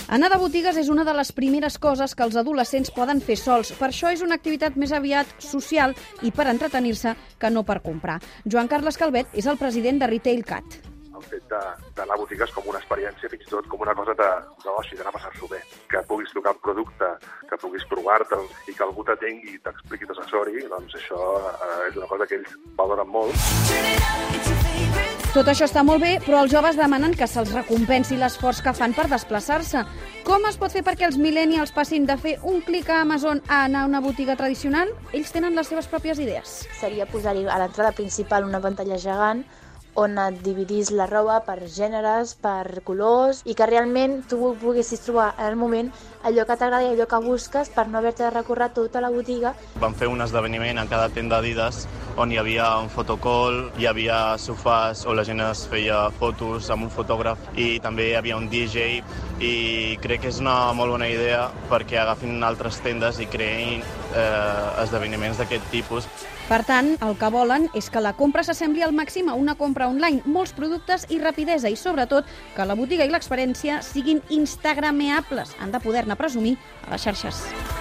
Anar de botigues és una de les primeres coses que els adolescents poden fer sols. Per això és una activitat més aviat social i per entretenir-se que no per comprar. Joan Carles Calvet és el president de Retail Cat. El fet d'anar a botigues com una experiència, fins i tot com una cosa d'oci, d'anar a passar-s'ho bé. Que puguis tocar un producte, que puguis provar-te'l i que algú t'atengui i t'expliqui, t'assessori, doncs això és una cosa que ells valoren molt. Tot això està molt bé, però els joves demanen que se'ls recompensi l'esforç que fan per desplaçar-se. Com es pot fer perquè els millennials passin de fer un clic a Amazon a anar a una botiga tradicional? Ells tenen les seves pròpies idees. Seria posar-hi a l'entrada principal una pantalla gegant on et dividís la roba per gèneres, per colors, i que realment tu poguessis trobar en el moment allò que t'agrada i allò que busques per no haver-te de recórrer tota la botiga. Vam fer un esdeveniment a cada tenda Adidas on hi havia un fotocall, hi havia sofàs on la gent es feia fotos amb un fotògraf i també hi havia un DJ, i crec que és una molt bona idea perquè agafin altres tendes i creïn esdeveniments d'aquest tipus. Per tant, el que volen és que la compra s'assembli al màxim a una compra online, molts productes i rapidesa, i sobretot que la botiga i l'experiència siguin instagrameables. Han de poder-ne presumir a les xarxes.